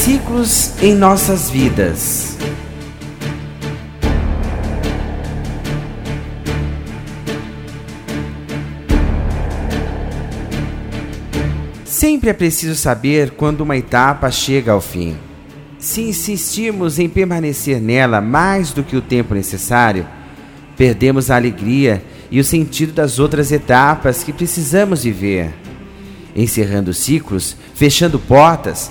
ciclos em nossas vidas. Sempre é preciso saber quando uma etapa chega ao fim. Se insistirmos em permanecer nela mais do que o tempo necessário, perdemos a alegria e o sentido das outras etapas que precisamos viver. Encerrando ciclos, fechando portas,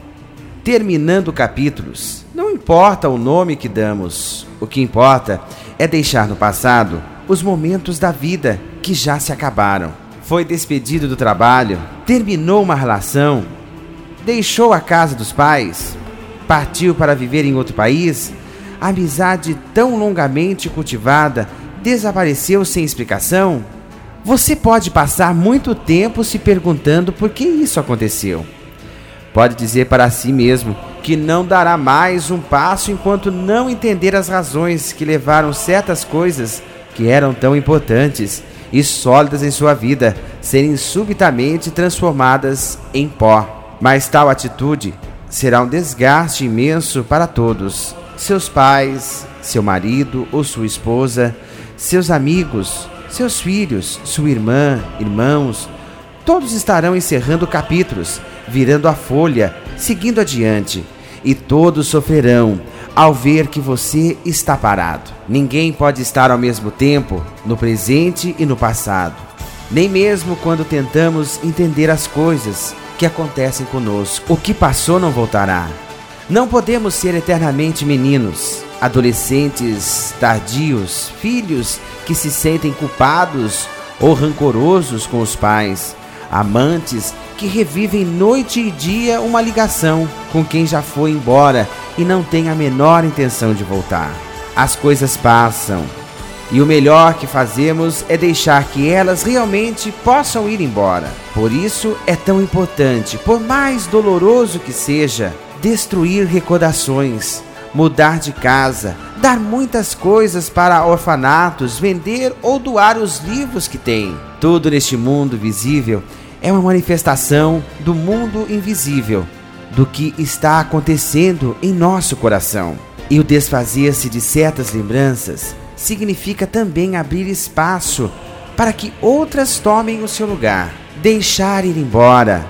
terminando capítulos. Não importa o nome que damos, o que importa é deixar no passado os momentos da vida que já se acabaram. Foi despedido do trabalho, terminou uma relação, deixou a casa dos pais, partiu para viver em outro país, a amizade tão longamente cultivada desapareceu sem explicação? Você pode passar muito tempo se perguntando por que isso aconteceu. Pode dizer para si mesmo que não dará mais um passo enquanto não entender as razões que levaram certas coisas que eram tão importantes e sólidas em sua vida serem subitamente transformadas em pó. Mas tal atitude será um desgaste imenso para todos. Seus pais, seu marido ou sua esposa, seus amigos, seus filhos, sua irmã, irmãos, todos estarão encerrando capítulos, virando a folha, seguindo adiante, e todos sofrerão ao ver que você está parado. Ninguém pode estar ao mesmo tempo no presente e no passado, nem mesmo quando tentamos entender as coisas que acontecem conosco. O que passou não voltará. Não podemos ser eternamente meninos, adolescentes tardios, filhos que se sentem culpados ou rancorosos com os pais, amantes que revivem noite e dia uma ligação com quem já foi embora e não tem a menor intenção de voltar. As coisas passam e o melhor que fazemos é deixar que elas realmente possam ir embora. Por isso é tão importante, por mais doloroso que seja, destruir recordações, mudar de casa, dar muitas coisas para orfanatos, vender ou doar os livros que tem. Tudo neste mundo visível é uma manifestação do mundo invisível, do que está acontecendo em nosso coração. E o desfazer-se de certas lembranças significa também abrir espaço para que outras tomem o seu lugar. Deixar ir embora,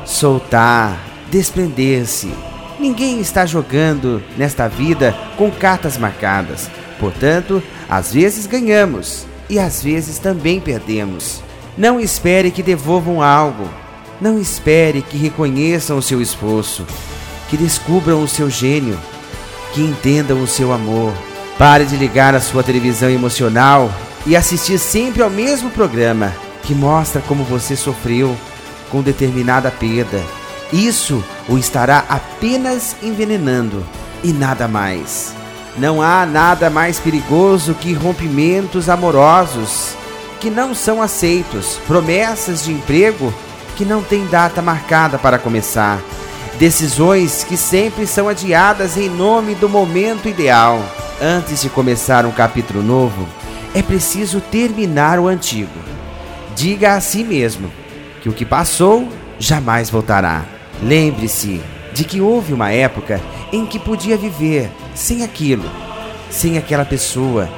soltar, desprender-se. Ninguém está jogando nesta vida com cartas marcadas. Portanto, às vezes ganhamos e às vezes também perdemos. Não espere que devolvam algo. Não espere que reconheçam o seu esforço, que descubram o seu gênio, que entendam o seu amor. Pare de ligar a sua televisão emocional e assistir sempre ao mesmo programa que mostra como você sofreu com determinada perda. Isso o estará apenas envenenando e nada mais. Não há nada mais perigoso que rompimentos amorosos que não são aceitos, promessas de emprego que não têm data marcada para começar, decisões que sempre são adiadas em nome do momento ideal. Antes de começar um capítulo novo, é preciso terminar o antigo. Diga a si mesmo que o que passou jamais voltará. Lembre-se de que houve uma época em que podia viver sem aquilo, sem aquela pessoa.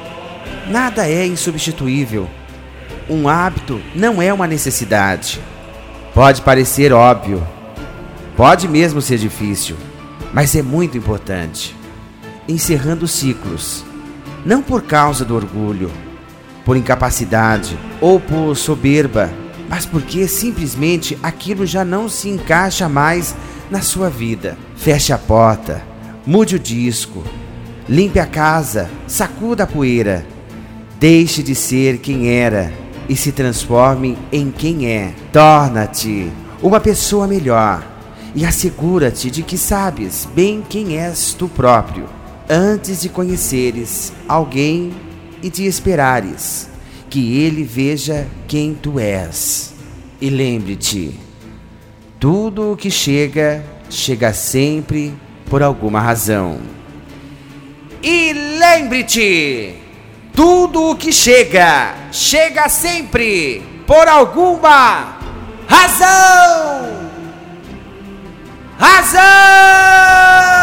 Nada é insubstituível. Um hábito não é uma necessidade. Pode parecer óbvio, pode mesmo ser difícil, mas é muito importante. Encerrando ciclos, não por causa do orgulho, por incapacidade ou por soberba, mas porque simplesmente aquilo já não se encaixa mais na sua vida. Feche a porta, mude o disco, limpe a casa, sacuda a poeira. Deixe de ser quem era e se transforme em quem é. Torna-te uma pessoa melhor e assegura-te de que sabes bem quem és tu próprio, antes de conheceres alguém e de esperares que ele veja quem tu és. E lembre-te, tudo o que chega, chega sempre por alguma razão. E lembre-te, tudo o que chega, chega sempre por alguma razão. Razão!